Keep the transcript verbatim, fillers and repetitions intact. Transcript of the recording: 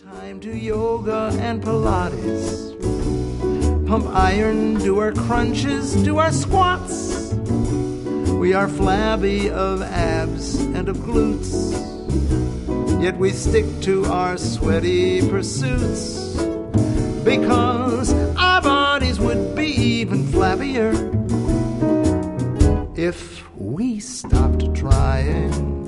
Time to yoga and Pilates. Pump iron, do our crunches, do our squats. We are flabby of abs and of glutes, yet we stick to our sweaty pursuits, because our bodies would be even flabbier if we stopped trying.